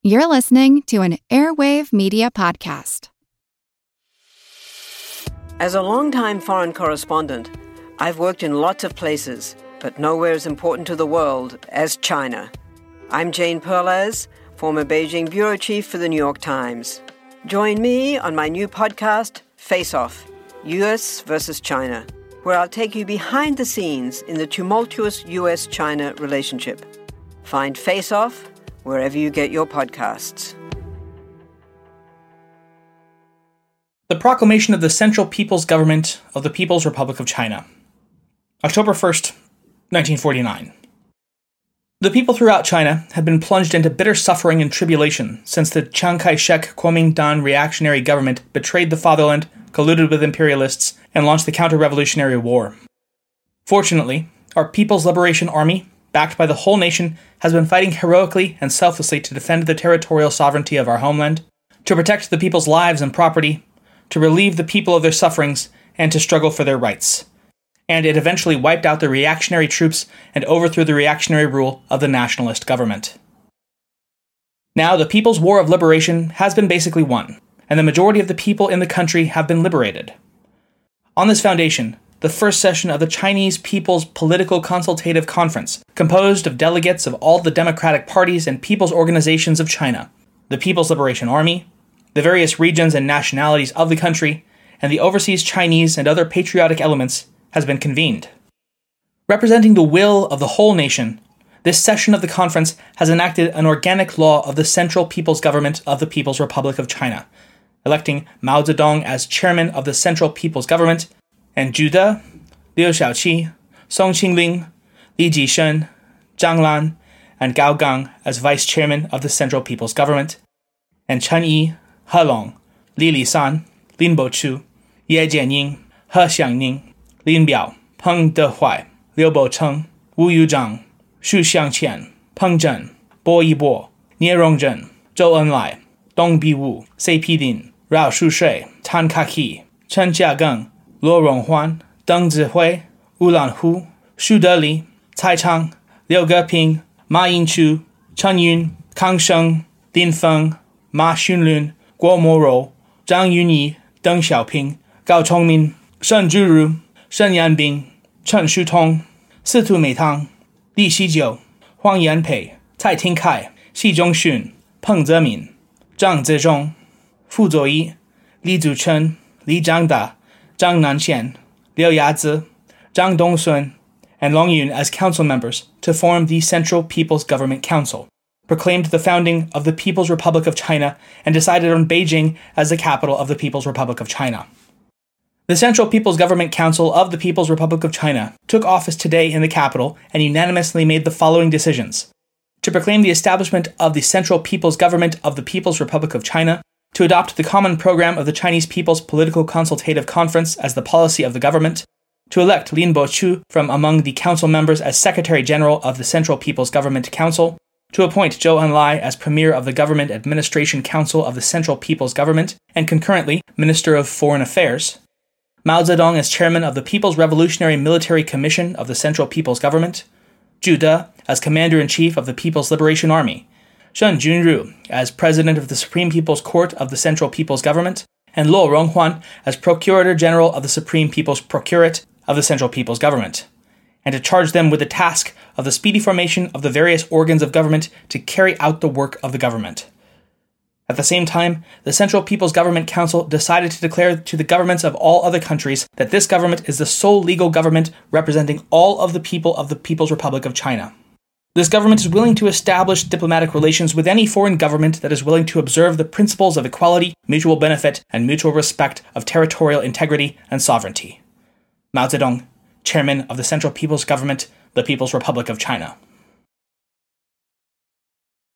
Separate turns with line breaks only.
You're listening to an Airwave Media Podcast.
As a longtime foreign correspondent, I've worked in lots of places, but nowhere as important to the world as China. I'm Jane Perlez, former Beijing bureau chief for the New York Times. Join me on my new podcast, Face Off, U.S. versus China, where I'll take you behind the scenes in the tumultuous U.S.-China relationship. Find Face Off wherever you get your podcasts.
The Proclamation of the Central People's Government of the People's Republic of China. October 1st, 1949. The people throughout China have been plunged into bitter suffering and tribulation since the Chiang Kai-shek Kuomintang reactionary government betrayed the fatherland, colluded with imperialists, and launched the counter-revolutionary war. Fortunately, our People's Liberation Army, backed by the whole nation, has been fighting heroically and selflessly to defend the territorial sovereignty of our homeland, to protect the people's lives and property, to relieve the people of their sufferings, and to struggle for their rights. And it eventually wiped out the reactionary troops and overthrew the reactionary rule of the nationalist government. Now, the People's War of Liberation has been basically won, and the majority of the people in the country have been liberated. On this foundation, the first session of the Chinese People's Political Consultative Conference, composed of delegates of all the democratic parties and people's organizations of China, the People's Liberation Army, the various regions and nationalities of the country, and the overseas Chinese and other patriotic elements, has been convened. Representing the will of the whole nation, this session of the conference has enacted an organic law of the Central People's Government of the People's Republic of China, electing Mao Zedong as chairman of the Central People's Government, and Zhu De, Liu Shaoqi, Song Qingling, Li Jishen, Zhang Lan, and Gao Gang as vice chairman of the Central People's Government, and Chen Yi, He Long, Li Lisan, Lin Bochu, Ye Jianying, He Xiangning, Lin Biao, Peng Dehuai, Liu Bocheng, Wu Yuzhang, Xu Xiangqian, Peng Zhen, Bo Yibo, Nie Rongjun, Zhou Enlai, Dong Biwu, Cai Pidin, Rao Shushui, Tan Kaki, Chen Jiageng, Luo Ronghuan, Deng Zihui, Wu Lanhu, Xu Deli, Cai Chang, Liu Geping, Ma Yinchu, Chen Yun, Kang Sheng, Lin Feng, Ma Xunlun, Guo Morou, Zhang Yunyi, Deng Xiaoping, Gao Chongmin, Shen Zhuru, Shen Yanbing, Chen Shutong, Situ Meitang, Li Xijiu, Huang Yanpei, Cai Tingkai, Xi Zhongxun, Peng Zemin, Zhang Zezhong, Fu Zuoyi, Li Zuchen, Li Zhangda, Zhang Nanxian, Liu Yazi, Zhang Dongsun, and Long Yun as council members to form the Central People's Government Council, proclaimed the founding of the People's Republic of China, and decided on Beijing as the capital of the People's Republic of China. The Central People's Government Council of the People's Republic of China took office today in the capital and unanimously made the following decisions: to proclaim the establishment of the Central People's Government of the People's Republic of China, to adopt the common program of the Chinese People's Political Consultative Conference as the policy of the government, to elect Lin Bochu from among the council members as Secretary General of the Central People's Government Council, to appoint Zhou Enlai as Premier of the Government Administration Council of the Central People's Government and concurrently Minister of Foreign Affairs, Mao Zedong as Chairman of the People's Revolutionary Military Commission of the Central People's Government, Zhu De as Commander-in-Chief of the People's Liberation Army, Shen Junru as President of the Supreme People's Court of the Central People's Government, and Luo Ronghuan as Procurator General of the Supreme People's Procurate of the Central People's Government, and to charge them with the task of the speedy formation of the various organs of government to carry out the work of the government. At the same time, the Central People's Government Council decided to declare to the governments of all other countries that this government is the sole legal government representing all of the people of the People's Republic of China. This government is willing to establish diplomatic relations with any foreign government that is willing to observe the principles of equality, mutual benefit, and mutual respect of territorial integrity and sovereignty. Mao Zedong, Chairman of the Central People's Government, the People's Republic of China.